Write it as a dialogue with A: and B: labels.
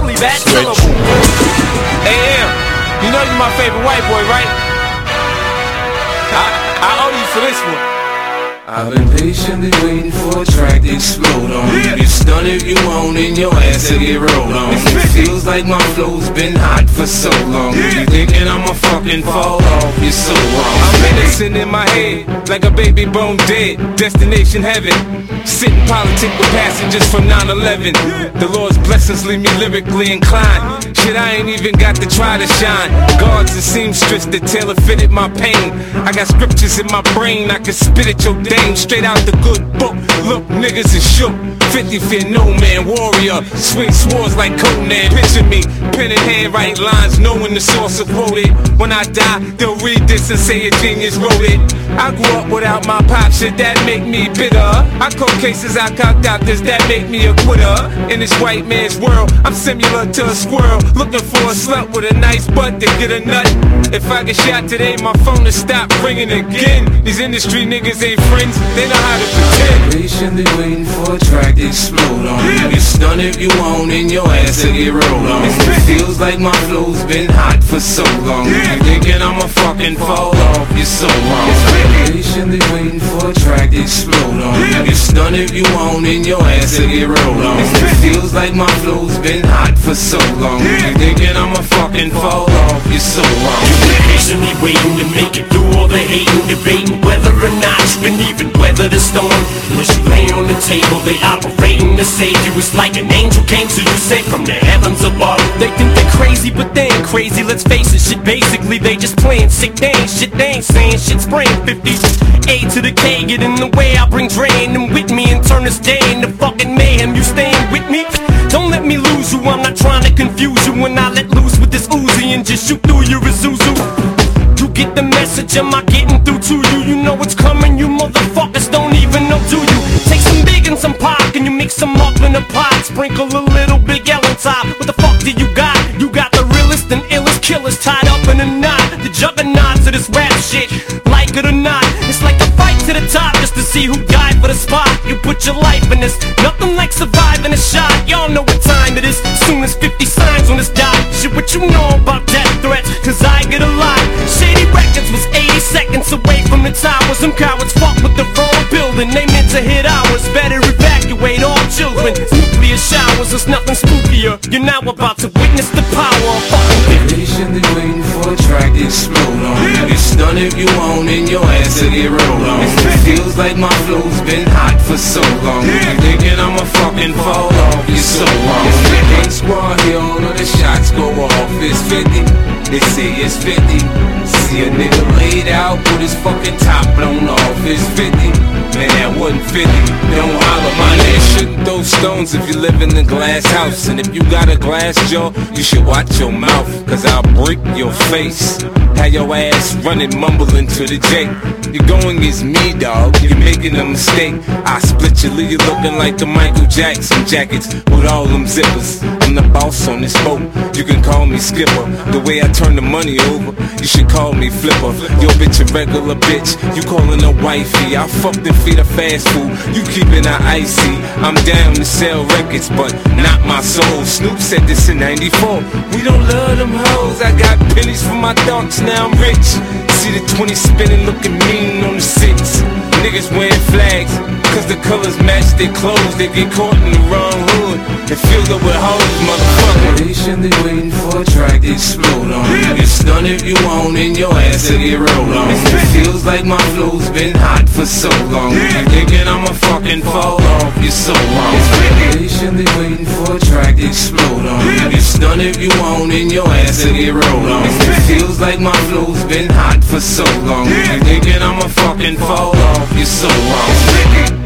A: only that syllable.
B: AM, you know you're my favorite white boy, right? I owe you for this one.
C: I've been patiently waiting for a track to explode on. You stun if you want and your ass to get rolled on. It feels like my flow's been hot for so long. You thinking I'ma fucking fall off, you're so wrong.
B: I'm innocent in my head, like a baby bone dead. Destination heaven, sitting politic with passengers from 9/11. The Lord's blessings leave me lyrically inclined. Shit, I ain't even got to try to shine. Guards and seamstress that tailor fitted my pain. I got scriptures in my brain, I can spit at your dame. Straight out the good book, look, niggas is shook. 50 fear no man, warrior, swing swords like Conan. Picture me, pen in hand, write lines, knowing the source of quoted. When I die, they'll read this and say a genius wrote it. I grew up without my pop, shit that make me bitter. I call cases, I caught doctors, that make me a quitter. In this white man's world, I'm similar to a squirrel, looking for a slut with a nice butt to get a nut. If I get shot today, my phone will stop ringing again. These industry niggas ain't friends, they know how to pretend.
C: Patiently waiting for a track to explode on. You stun if you want and your ass to get rolled on. It feels like my flow's been hot for so long. You thinking I'ma fucking fall off, you're so wrong. Patiently waiting for a track to explode on. You stun if you want and your ass to get rolled on. It feels like my flow's been hot for so long. You thinking I'ma fucking fall off, you're so wrong.
D: You've been patiently waiting to make it through all the hating, debating whether or not you can even weather the storm. Once you lay on the table, they operating to save you. It's like an angel came to you, say from the heavens above.
A: They think they're crazy, but they ain't crazy, let's face it. Shit, basically, they just playing sick. They ain't shit, they ain't saying shit. Spraying 50s, A to the K, get in the way. I bring Dre in them with me and turn this day into fucking mayhem. You staying with me? Don't let me lose you, I'm not trying to confuse you. When I let loose with this Uzi and just shoot through your Isuzu. You get the message, am I getting through to you? You know it's coming, you motherfuckers don't even know, do you? Take some big and some pop, and you mix them up in a pot. Sprinkle a little Big L on top. What the fuck do you got? You got the realest and illest killers tied up in a knot. The juggernauts of this rap shit, like it or not. It's like a fight to the top just to see who died for the spot. You put your life in this, nothing like surviving a shot. Y'all know what time it is, soon as 50 signs on this dot. Shit, what you know about death threats, cause I get a lot. Shady Records was 80 seconds away from the tower. Some cowards fuck with the wrong building, they meant to hit ours. Better evacuate all children, nuclear showers, there's nothing spookier. You're now about to witness the power of fucking
C: Patiently waiting for a track to explode on. You stun if you want and your ass to get rolled on. It feels like my flow's been hot for so long. You thinking I'ma fucking fall off, you're so wrong. Gang squad here, all of the shots go off. It's 50, they say it's 50. See a nigga laid out with his fucking top blown off. It's 50, man that wasn't 50. Don't holler, my nigga. Shouldn't throw stones if you live in a glass house. And if you got a glass jaw, you should watch your mouth, cause I'll break your face. Have your ass running, mumbling to the J. You're going against me, dog, you're making a mistake. I split you, leave you looking like the Michael Jackson jackets with all them zippers. I'm the boss on this boat, you can call me skipper. The way I turn the money over, you should call me flipper. Yo bitch a regular bitch, you calling her wifey. I fucked and feed her fast food, you keeping her icy. I'm down to sell records, but not my soul. Snoop said this in 94, we don't love them hoes. I got pennies for my thoughts, now I'm rich. See the 20 spinning, looking mean on the 6. Niggas wearing flags, cause the colors match their clothes. They get caught in the wrong hood and filled up with hoes, motherfucker. Patiently waiting for a track to explode on. You stun if you want and your ass to get rolled on. It feels like my flow's been hot for so long. You thinking I'ma fucking fall off, you're so wrong. Patiently waiting for a track to explode on. You stun if you want and your ass to get rolled on. It feels like my flow's been hot for so long. You thinking I'ma fucking fall off, you're so wrong.